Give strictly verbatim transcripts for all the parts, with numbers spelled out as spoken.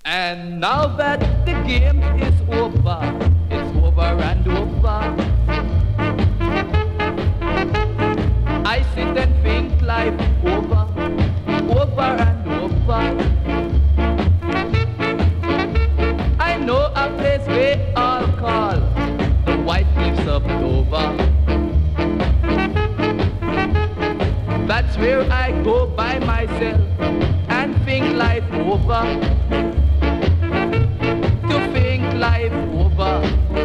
And now that the game is over, it's over and over, I sit and think life over, over and over. I know a place we all call the White Cliffs of Dover. That's where I go by myself and think life over. To think life over,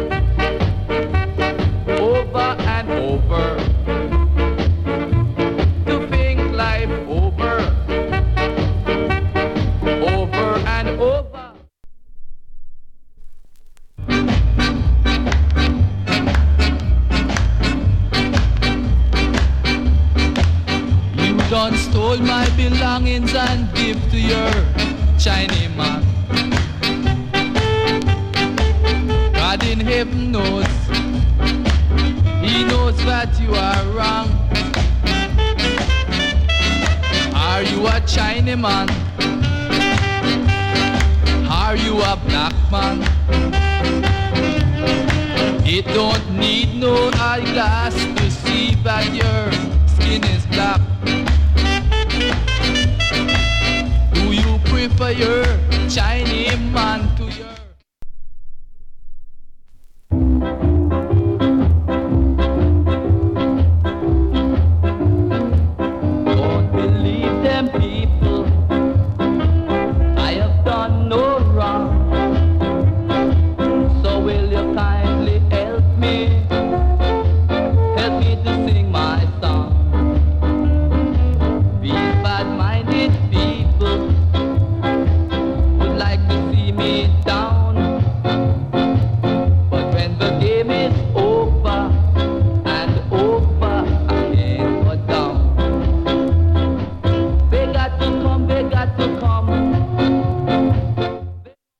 over and over. To think life over, over and over. You done stole my belongings and give to your Chinese man. God in heaven knows, He knows that you are wrong. Are you a Chinaman? Are you a black man? It don't need no eyeglass to see that your skin is black. Do you prefer your Chinese man